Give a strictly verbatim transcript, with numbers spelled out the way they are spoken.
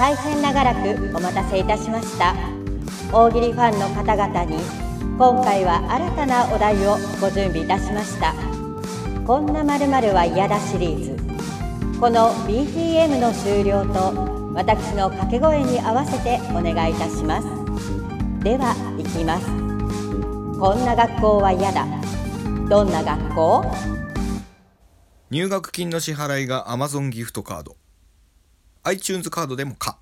大変長らくお待たせいたしました。大喜利ファンの方々に今回は新たなお題をご準備いたしました。こんな〇〇は嫌だシリーズ。この ビーティーエム の終了と私の掛け声に合わせてお願いいたします。では行きます。こんな学校は嫌だ。どんな学校？ 入学金の支払いが Amazon ギフトカード、 iTunes カードでも可。